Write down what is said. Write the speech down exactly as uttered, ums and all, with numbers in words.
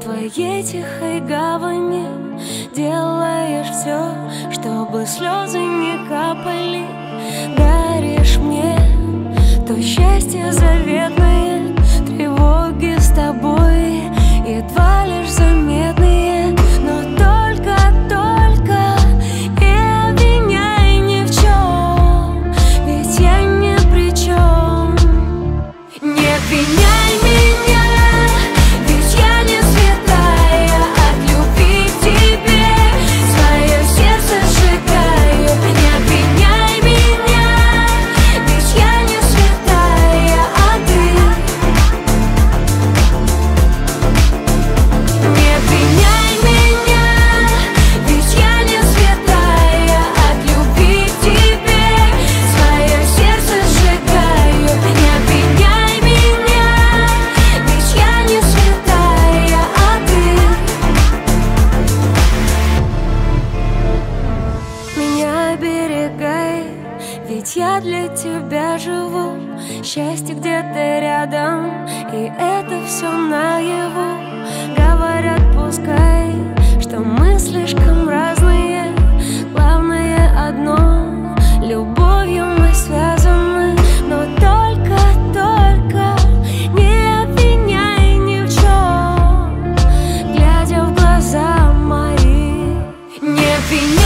твоей тихой гавани делаешь все, чтобы слезы не капали. Даришь мне то счастье заветное, тревоги с тобой едва лишь заметные. Но только, только не обвиняй ни в чем, ведь я ни при чем. Не обвиняй меня, ведь я не святая, от любви к тебе свое сердце сжигаю. Не обвиняй меня, ведь я не святая, а ты. Не обвиняй меня, ведь я не святая, от любви к тебе свое сердце сжигаю. Не обвиняй меня, ведь я не святая, а ты. Меня оберегай, ведь я для тебя живу. Счастье где-то рядом, и это все наяву. Говорят, пускай, что мы слишком разные. Главное одно, любовью мы связаны. Но только, только не обвиняй ни в чем, глядя в глаза мои. Не обвиняй